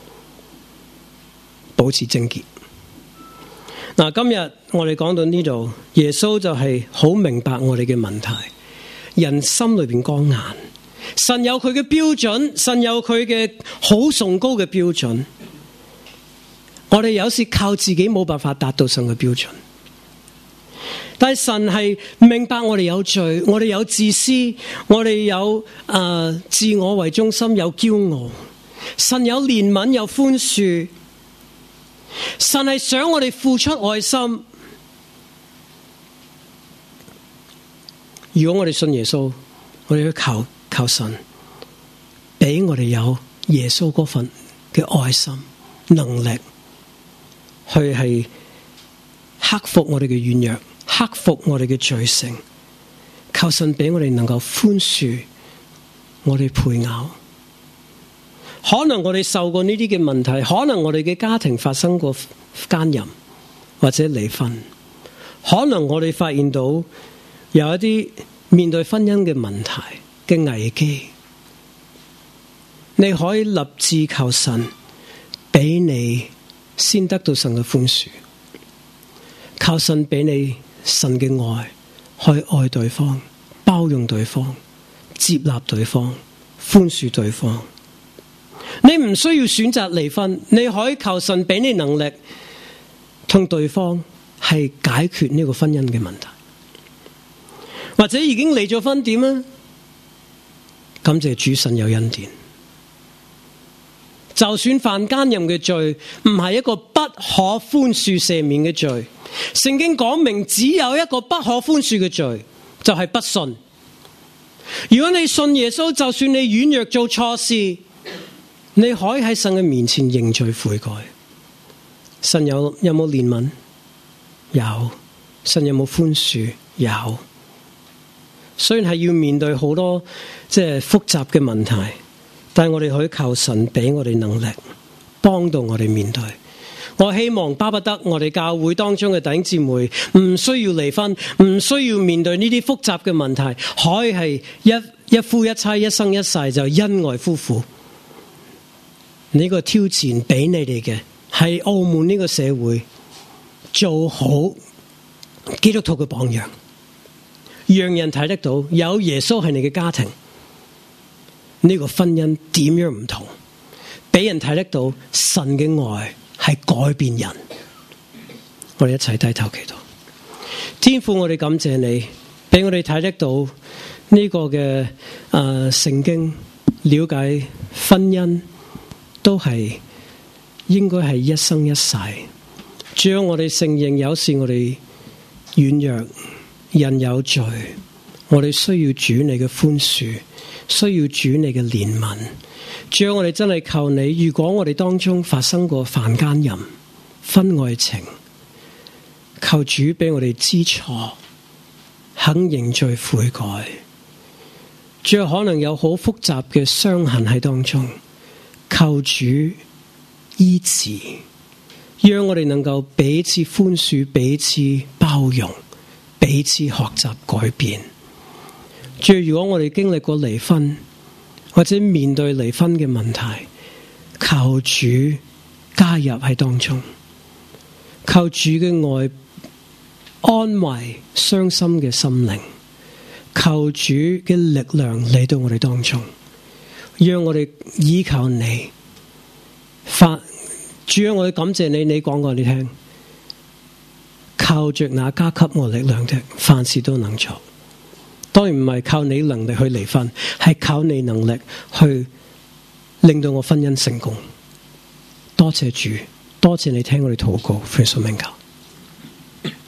保持貞潔。嗱，今日我哋講到呢度，耶穌就係好明白我哋嘅問題，人心裏邊剛硬，神有佢嘅標準，神有佢嘅好崇高嘅標準，我哋有時靠自己冇辦法達到神嘅標準，但係神係明白我哋有罪，我哋有自私，我哋有誒、呃、自我為中心，有驕傲，神有憐憫，有寬恕。神係想我哋付出愛心。如果我哋信耶穌，我哋要求求神俾我哋有耶穌嗰份嘅愛心能力，去係克服我哋嘅軟弱，克服我哋嘅罪性。求神俾我哋能夠寬恕我哋配偶。可能我哋受過呢啲嘅問題，可能我哋嘅家庭發生過奸淫或者離婚，可能我哋發現到有一啲面對婚姻嘅問題嘅危機，你可以立志求神俾你先得到神嘅寬恕，求神俾你神嘅愛，去愛對方，包容對方，接納對方，寬恕對方。你唔需要選擇離婚，你可以求神俾你能力同對方係解決呢個婚姻嘅問題。或者已經離咗婚點啊？感謝主，神有恩典。就算犯奸淫嘅罪唔係一個不可寬恕赦免嘅罪，聖經講明只有一個不可寬恕嘅罪，就係不信。如果你信耶穌，就算你軟弱做錯事，你可以喺神嘅面前認罪悔改。神有有冇憐憫？有。神有冇寬恕？有。雖然係要面對好多即係複雜嘅問題，但係我哋可以求神俾我哋能力，幫到我哋面對。我希望巴不得我哋教會當中嘅弟兄姊妹唔需要離婚，唔需要面對呢啲複雜嘅問題，可以係一一夫一妻，一生一世就恩愛夫婦。呢個挑戰俾你哋嘅係澳門呢個社會做好基督徒嘅榜樣，讓人睇得到有耶穌係你嘅家庭，呢個婚姻點樣唔同，俾人睇得到神嘅愛係改變人。我哋一齊低頭祈禱。天父，我哋感謝你，俾我哋睇得到呢個嘅誒聖經，了解婚姻都係應該係一生一世。主啊，我哋承認有時我哋軟弱，人有罪，我哋需要主你嘅寬恕，需要主你嘅憐憫。主啊，我哋真係求你，如果我哋當中發生過犯奸淫、婚外情，求主俾我哋知錯，肯認罪悔改。主啊，可能有好複雜嘅傷痕喺當中，求主醫治，讓我哋能夠彼此寬恕、彼此包包容，彼此學習改變。主，如果我哋經歷過離婚，或者面對離婚嘅問題，求主加入喺當中，求主嘅愛安慰傷心嘅心靈，求主嘅力量嚟到我哋當中，讓我哋依靠你。發主啊，我哋感謝你，你講過你聽，靠着那加給我力量的，凡事都能做。當然唔係靠你能力去離婚，係靠你能力去令到我婚姻成功。多謝主，多謝你聽我哋禱告，奉耶穌名求。